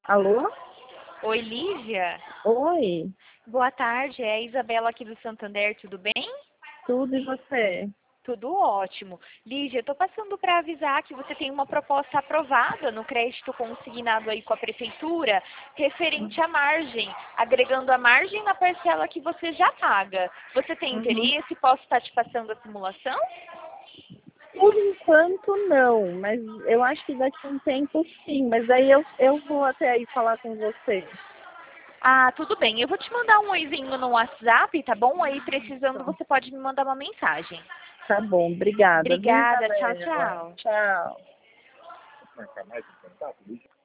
Alô? Oi, Lívia. Oi, Boa tarde, é a Isabela aqui do Santander, tudo bem? tudo e você? Tudo ótimo. Lívia, eu estou passando para avisar que você tem uma proposta aprovada no crédito consignado aí com a prefeitura, referente à margem, agregando a margem na parcela que você já paga. Você tem Uhum. interesse? Posso estar te passando a simulação? Por enquanto não, mas eu acho que daqui a um tempo sim, mas aí eu vou até aí falar com você. Ah, tudo bem. Eu vou te mandar um oizinho no WhatsApp, tá bom? Aí, precisando, Então, você pode me mandar uma mensagem. tá bom, obrigada, viu, Obrigada. Tchau, Isabela? tchau. Tchau.